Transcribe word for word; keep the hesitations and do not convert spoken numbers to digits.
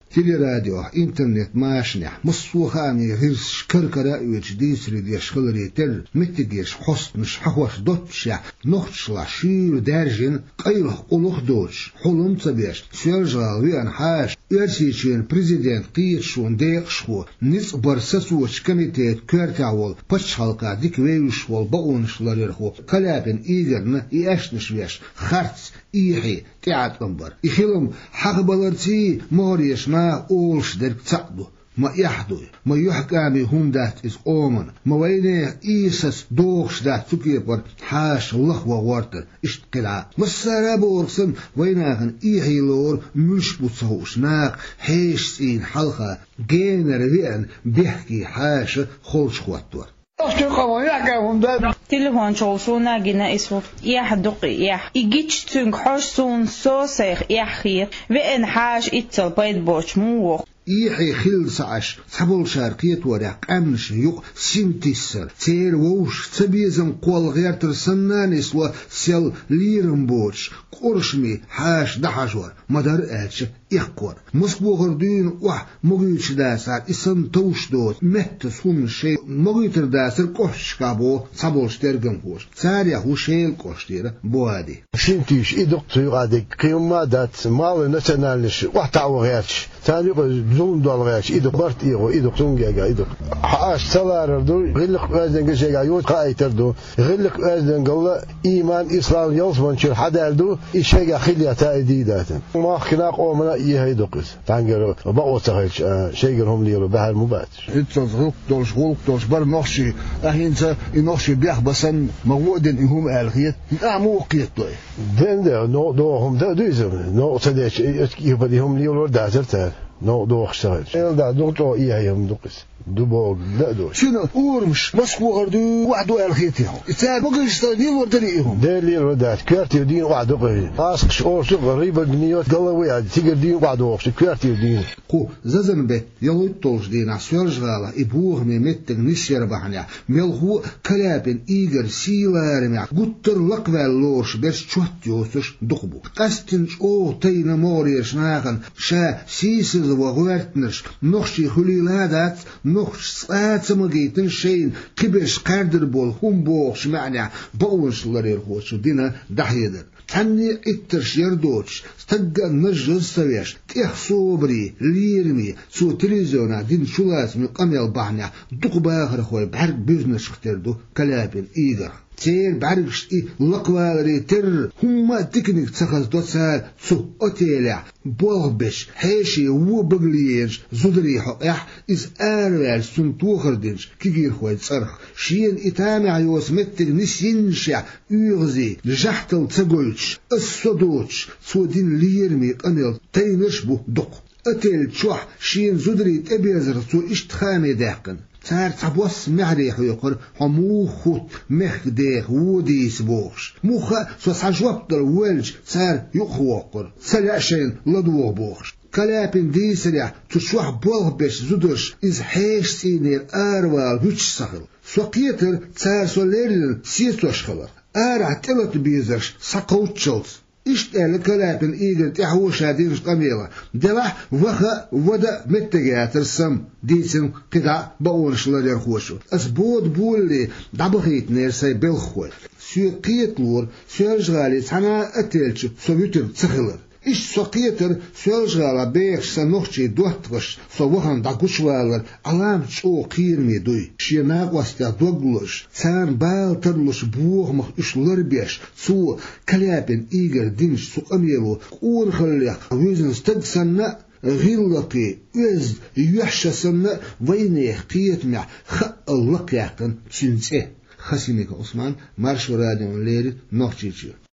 تيلي راديو انترنت ماشنح مصوخاني غيرش كركرا ويش ديسري ديش خلري تر متجيش حص مش حوش دوتشا نخشلا شير دارجن قيله قلوخ دوش حلم تبيش سيرجا ويان حاش ارسيشين بريزيدنت قيشون ديقشو نص برسسوش كميتيت كرتاول بشحلقا ديك ويوشوال بقونشلاريرخو كلابن ايجرن اياشنش ويش خرц إيحي تعت أمبر إخيلم حق بلرتي موريش ما أولش درك تعدو ما يحدو ما يحكامي هم دات إز أومن ما وينه إيسس دوغش دات سكيبر حاش الله وورتر اشتقلع مسارا بورسن ويناهن إيحي لور مش بتصهوش ناق حيش سين حلقة جينر وين بيحكي حاش خلش خواتور تلفون شوشونا جنا اسمه يح دقي يح يجيش تنك حش سون سوسيخ يحخير وإن حاش إتصل بيت بوش موخ إيحي خيل سعش صبول شارقية ورق أمنش يق سنتيسر تير ووش تبيزم قول غير ترسنان اسوا سيل ليرم بوش قرشمي حاش دحشور مدار آتش إحقور مسبو غردين وح مغيوش داسر إسان توش دوت مهت سون شي مغيتر داسر قوش كابو صبول شترگم خوش ساريا هو شيل قوشتير بوادي شنتيش إدق تيغادي قيمة دات مال نتنالش وحتعو غيرش تاني زون دالغاش إدق برت إيغو إدق تونجا إدق حاش سلار دو غلق أزدن جيجا يوت قايتر دو غلق أزدن قال إيمان إسلام يوصبن شر حدا دو إشيجا خليا تايدي داتن ما خناق أو منا إيه يدقس تانجر بقوا تغيش شيجرهم ليرو بهر مبات إتصرف دولش غلق دولش بر نخشي أهينسا إنخشي بيخ بسن موودن إهم ألغيت أعمو قيتوي دين ده نو دوهم ده دويزم نو تديش يبديهم ليرو داتر تار نو دوخ شغل إل ده دوتو إيه يوم دقس دبوغ لا دو شنو أورمش مسكو غردو وعدو ألغيتهم إتسال بقيش تنين وردريهم ده ليرو دات كارتي ودين وعدو قري أسقش أورسو غريبة جنيوت قلوي عاد تيجر دين وعدو أورسو كارتي ودين قو ززن به يلوي طولش دين عسيرج غالا إبوه ميمتك نسير بحنيا ملهو كلابن إيجر سيلارميا قطر لقوال لوش بس شوت يوسش دقبو قستنش أو تينا موريش ناغن شا سيسز وغوارتنش نخشي خليلادات نخش ساعات مجيتن شين كبش قادر بول هم بوخش معنى بونش لرير خوش دينا دحيدر تاني اترش يردوش تقى نجز سويش تيخ صوبري ليرمي سو تليزيونا دين شولاس من قميل بحنيا دوق باخر خوي بعرق بيزنس اختردو كلابين ايدر تير بعرقش اي لقوالري تر هما تكنيك تسخز دوتسال سو اوتيلع بوغبش حيشي وو بغليج زدري حقيح إز آروال سنتوخردنش كيجير خوي تصرخ شين إتامع يوس متك نسينشع يغزي لجحتل تسقلش الصدوش سودين ليرمي قميل تينش بو دق أتل تشوح شين زدري تبيزر سو اشتخامي داقن صار تبوس معريح يقر حموخوت مخ ديخ وديس بوخش موخا سو سجوبتر ولج صار يخوقر سلاشين لدوه بوخش كلابن ديسريع تشوح بوغبش زدرش إز حيش سينير آروال وش سخل سوقيتر صار سو ليرلن سيسوش خلر آرع تلت بيزرش ساقوتشلز إشتغل كلابن إيجر تحوش هادينش قميلة دلح وخا ودا متجاتر سم ديسن قطع بقولش لدير خوشو أسبود بولي دبخيت نيرسي بالخوي سو قيتلور سيرجغالي سانا أتلش سويتر تسخلر إيش سوقيتر سيرجغالا بيخش سنوخشي دوحتغش سووخان داقوشوالر علام شو قيرمي دوي شيناق واستا دوغلوش سان بالترلوش بوغ مخ إشلر بيش سو كلابن إيجر دينش سو قميلو قور خليق ويزن استقسن غيلقي ويز يحشسن وينيخ قيتمع خق اللقياقن تنسيه خسيميك عثمان مارش وراديون ليري نوخشيشي